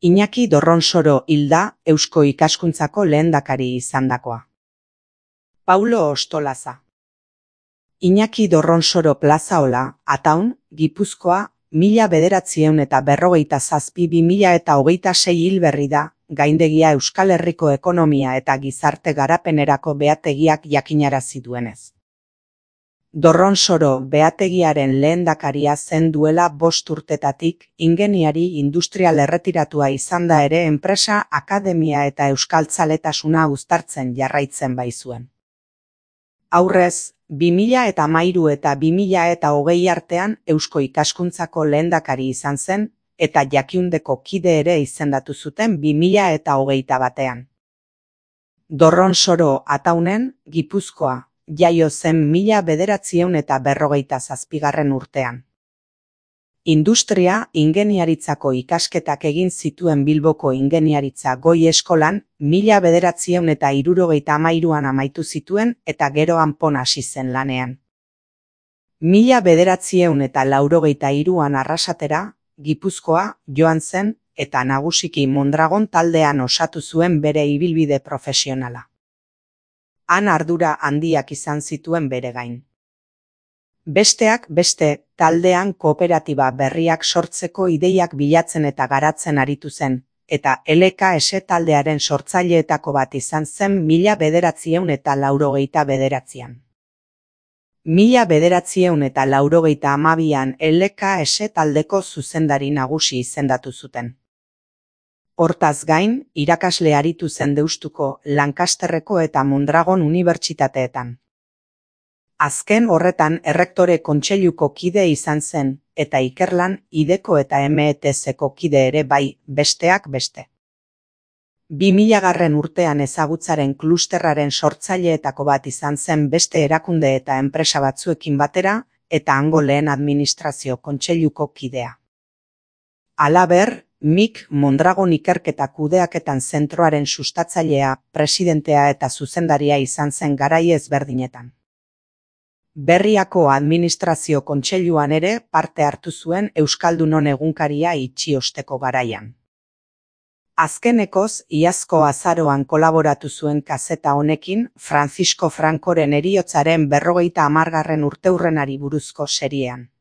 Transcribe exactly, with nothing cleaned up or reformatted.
Iñaki Dorronsoro hilda Eusko Ikaskuntzako lehendakari izandakoa. Paulo Ostolaza. Iñaki Dorronsoro Plazaola, Ataun, Gipuzkoa, mila bederatziehun eta berrogeita zazpi bi mila eta hogeita sei hil berri da, gaindegia Euskal Herriko ekonomia eta gizarte garapenerako behategiak jakinarazi duenez. Dorronsoro behategiaren lehendakaria zen duela bost urtetatik, ingeniari industrial erretiratua izan da ere enpresa, akademia eta euskaltzaletasuna uztartzen jarraitzen baizuen. Aurrez, bi mila eta hamairu eta bi mila eta hogei artean Eusko Ikaskuntzako lehendakari izan zen, eta Jakiundeko kide ere izendatu zuten bi mila eta hogeita batean. Dorronsoro Ataunen, Gipuzkoa, jaio zen mila bederatziehun eta berrogeita zazpigarren urtean. Industria, ingeniaritzako ikasketak egin zituen Bilboko ingeniaritza goi eskolan, mila bederatziehun eta hirurogeita hamairuan amaitu zituen eta gero Anpon hasi zen lanean. Mila bederatziehun eta laurogeita hiruan Arrasatera, Gipuzkoa, joan zen, eta nagusiki Mondragon taldean osatu zuen bere ibilbide profesionala. Han ardura handiak izan zituen bere gain. Besteak beste, taldean kooperatiba berriak sortzeko ideiak bilatzen eta garatzen aritu zen, eta L K S taldearen sortzaileetako bat izan zen mila bederatziehun eta laurogeita bederatzian. Mila bederatziehun eta laurogeita hamabian L K S taldeko zuzendari nagusi izendatu zuten. Hortaz gain, irakasle aritu zen Deustuko, Lancasterreko eta Mondragon unibertsitateetan. Azken horretan errektore kontseiluko kide izan zen, eta ikerlan, ideko eta M E T Z-ko kide ere bai, besteak beste. bi milagarren urtean ezagutzaren klusterraren sortzaileetako bat izan zen beste erakunde eta enpresa batzuekin batera, eta hango lehen administrazio kontseiluko kidea. Halaber, M I K Mondragon ikerketa kudeaketan zentroaren sustatzailea, presidentea eta zuzendaria izan zen garai ezberdinetan. Berriako administrazio kontseiluan ere parte hartu zuen Euskaldunon egunkaria itxi osteko garaian. Azkenekoz, iazko azaroan kolaboratu zuen kazeta honekin Francisco Francoren heriotzaren berrogeita hamargarren urteurrenari buruzko seriean.